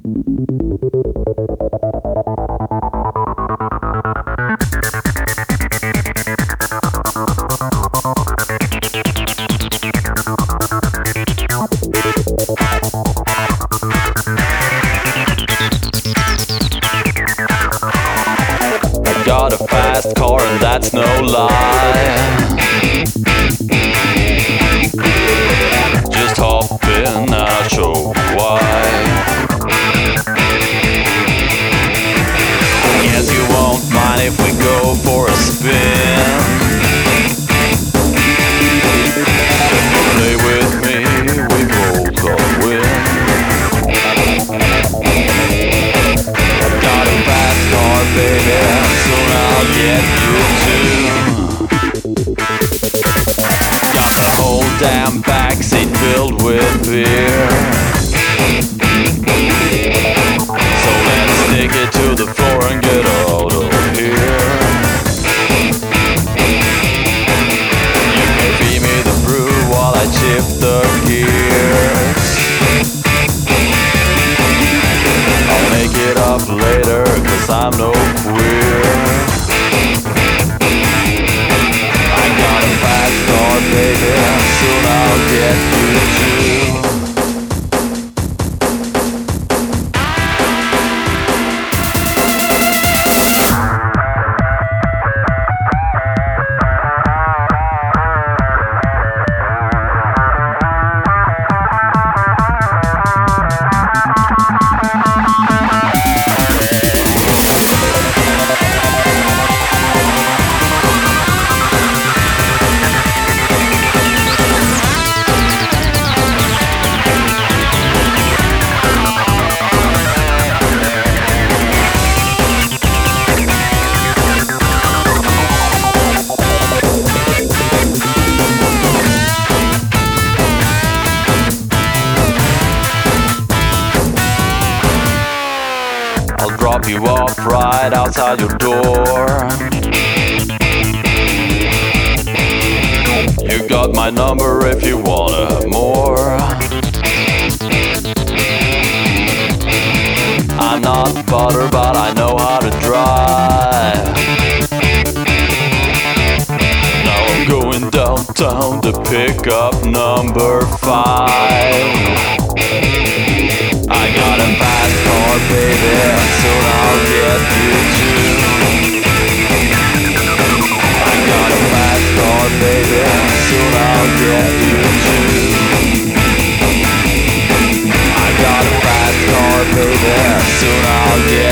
Got a fast car and that's no lie. Just hop in, I'll show why. Guess you won't mind if we go for a spin. If you play with me, we both will win. Got a fast car, baby, soon I'll get you too. Got the whole damn backseat filled with beer. So let's stick it to the floor and get out of here. You can feed me the brew while I chip the gears. I'll make it up later, 'cause I'm no queer. I got a fast car, baby, soon I'll get you too. I'll drop you off right outside your door. You got my number if you wanna have more. I'm not butter, but I know how to drive. Now I'm going downtown to pick up number 5. I got a fast car, baby, soon I'll get you too. I got a fast car, baby, soon I'll get you too. I got a fast car, baby, soon I'll get